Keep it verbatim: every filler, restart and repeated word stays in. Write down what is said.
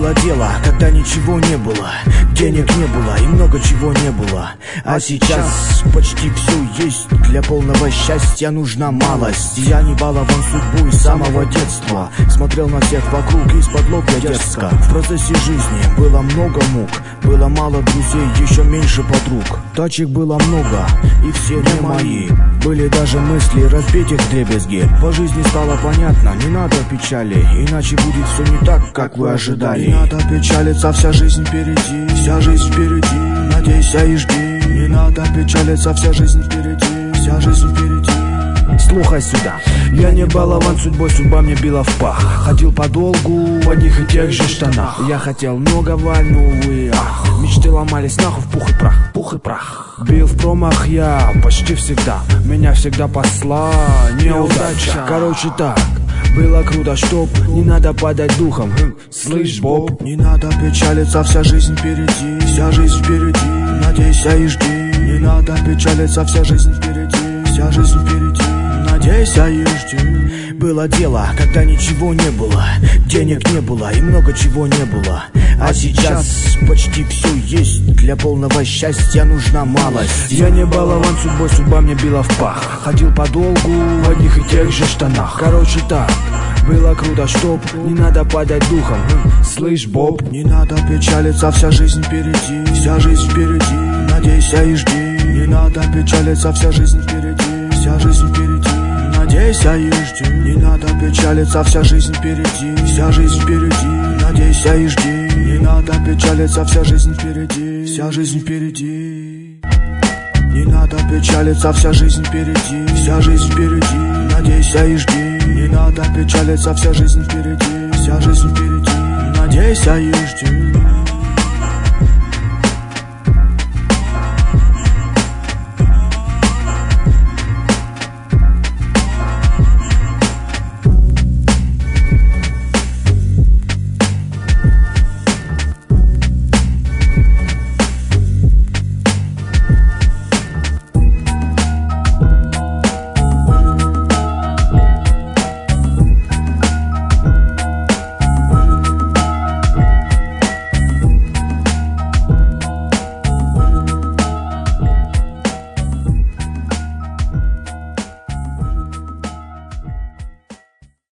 Было дело, когда ничего не было, денег не было и много чего не было. А сейчас почти все есть, для полного счастья нужна малость. Я не балован судьбой с самого детства, смотрел на всех вокруг из-под локтя дерзко. В процессе жизни было много мук, было мало друзей, еще меньше подруг. Тачек было много, и все не мои. Были даже мысли разбить их вдребезги. По жизни стало понятно, не надо печали, иначе будет все не так, как вы ожидали. Не надо печалиться, вся жизнь впереди, вся жизнь впереди. Надейся и жди. Не надо печалиться, вся жизнь впереди, вся жизнь впереди. Слухай сюда. Я не балован судьбой, судьба мне била в пах. Ходил подолгу в одних и тех же штанах. Я хотел многого, но увы, ах. Мечты ломались нахуй в пух и прах, пух и прах. Бил в промах я почти всегда, меня всегда посла неудача. Короче так, было круто, чтоб не надо падать духом. Слышь, Боб, не надо печалиться, вся жизнь впереди, вся жизнь впереди. Надейся и жди. Не надо печалиться, вся жизнь впереди, вся жизнь впереди. Надейся и жди. Было дело, когда ничего не было, денег не было и много чего не было. А сейчас почти все есть, для полного счастья нужна малость. Я не балован судьбой, судьба мне била в пах. Ходил подолгу в одних и тех же штанах. Короче так, было круто, чтоб не надо падать духом. Слышь, Боб, не надо печалиться, вся жизнь впереди, вся жизнь впереди. Надейся и жди. Не надо печалиться, вся жизнь впереди, вся жизнь впереди. Надейся и жди. Не надо печалиться, вся жизнь впереди, вся жизнь впереди. Надейся и жди. Не надо печалиться, вся жизнь впереди, вся жизнь впереди. Не надо печалиться, вся жизнь впереди, вся жизнь впереди. Надейся и жди. Не надо печалиться, вся жизнь впереди, вся жизнь впереди. Надейся и жди.